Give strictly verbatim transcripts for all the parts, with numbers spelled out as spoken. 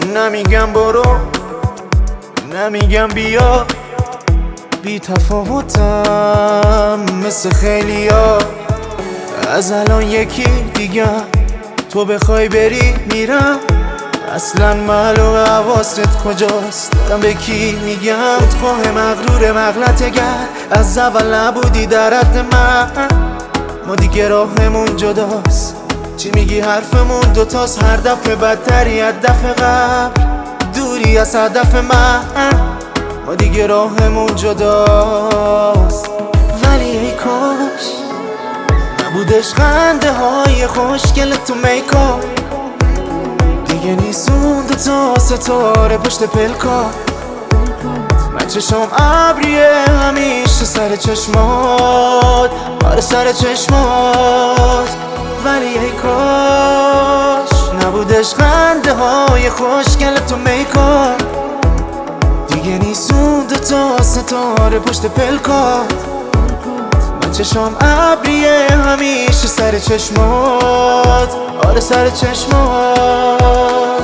نمیگم برو، نمیگم بیا، بی تفاوتم مثل خیلیا. از الان یکی دیگه تو بخوای بری میرم، اصلا معلوم حواست کجاست، دارم به کی میگم. خودخواه مغرور مغلطه گر، از اول نبودی در حد من. ما دیگه راهمون جداست، چی میگی حرفمون دوتاست. هر دفعه بدتری از دفعه قبل، دوری از هدف من. ما دیگه راهمون جداست، ولی ای کاش نبودش خنده های خوشگل تو میکاپ. دیگه نیست اون دوتا ستاره پشت پلکا. من چشم ابریه همیشه سر چشمات، آره سر چشمات. ولی ای کاش نبودش خنده های خوشگل تو میکاپ. دیگه نیست اون دوتا ستاره پشت پلکا. من چشم ابریه همیشه سر چشمات، آره سر چشمات.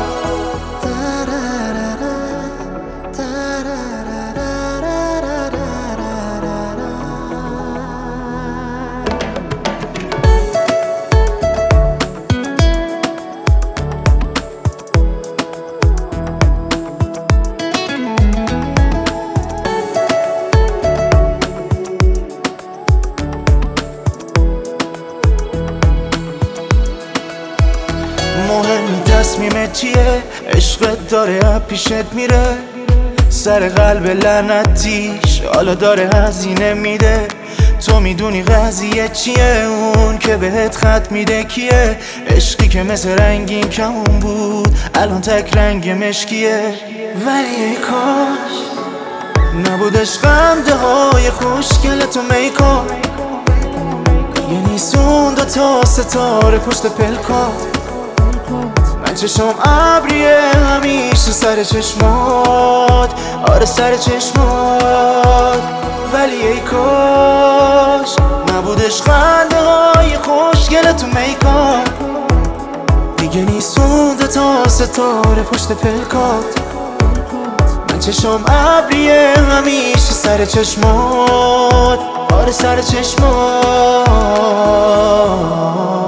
مهم تصمیمت چیه؟ عشقت داره پیشت میره، سر قلب لعنتیش حالا داره هزینه میده. تو میدونی قضیه چیه؟ اون که بهت خط میده کیه؟ عشقی که مثل رنگین کمون بود الان تک رنگ مشکیه. ولی ای کاش نبودش خنده های خوشگل تو میکاپ. دیگه نیست اون دوتا ستاره پشت پلکات. من چشم ابریه همیشه سر چشمات، آره سر چشمات. ولی ای کاش نبودش خنده های خوشگل تو میکاپ. دیگه نیست اون دوتا ستاره پشت پلکات. من چشم ابریه همیشه سر چشمات، آره سر چشمات.